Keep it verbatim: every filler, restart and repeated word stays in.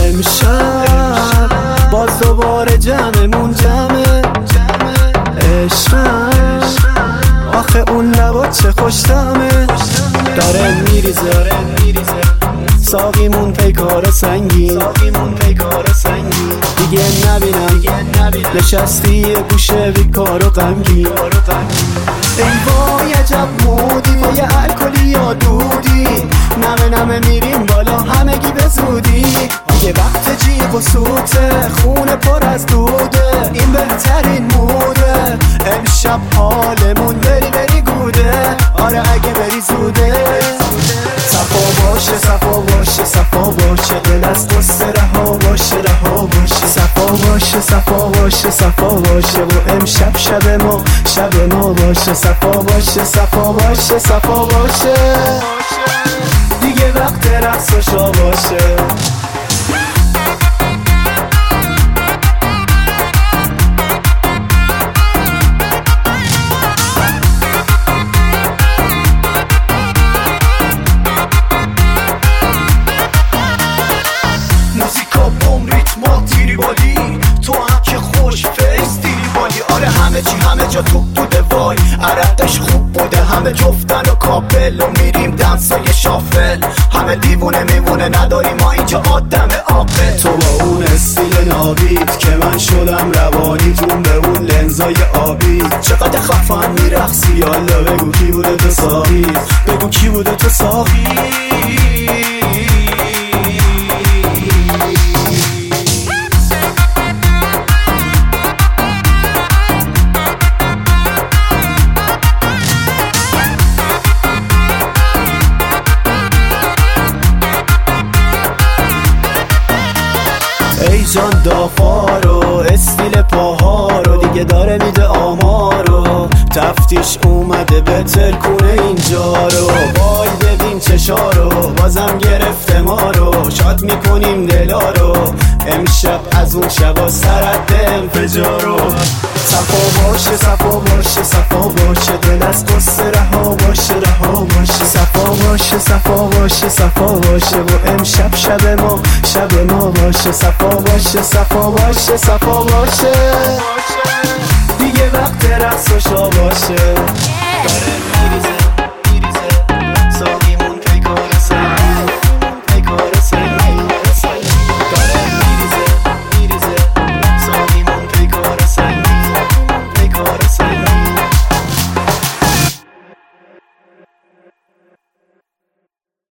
امشب باز دوباره جمعمون جمعه عشقم آخه اون لبا چه خوشتمه داره میریزه ساقیمون پیکار سنگین دیگه نبینم نشستی یه گوشه بیکار و غمگین ای وای عجب مودی با یه الکلی یا دودی نمه نمه میریم بالا همگی به زودی دیگه وقت جیغ و سوته خونه پر از دوده این بهترین موده امشب حالمون بری بری گوده آره اگه بری زوده صفا باشه صفا باشه صفا باشه دل از قصه رها باشه رها باشه صفا باشه صفا باشه صفا باشه و امشب شب ما شب ما باشه صفا باشه صفا باشه صفا باشه دیگه وقت رقص و شا باشه تو هم که خوش فیس دیری بالی آره همه چی همه جا توپ بوده وای عرقش خوب بوده همه جفتن و کاپل و میریم دنسای شافل همه دیوونه میمونه نداریم ما اینجا آدم عاقل تو با اون استیل نابید که من شدم روانی جون به اون لنزای آبی چقدر خفن میرقصی یالا بگو کی بوده تو ساقی بگو کی بوده تو ساقی ای جان دافارو استیل پاها رو دیگه داره میده آمارو تفتیش اومده به ترکونه اینجا رو وای ببین چشارو بازم گرفته ما رو شاد میکنیم دلا رو امشب از اون شبا سرد انفجارو صفا باشه صفا باشه صفا باشه دل از قصه رها باشه رها باشه صفا باشه صفا باشه صفا باشه و امشب شب ما شب ما باشه صفا باشه صفا باشه صفا باشه دیگه وقت رقص و شا باشه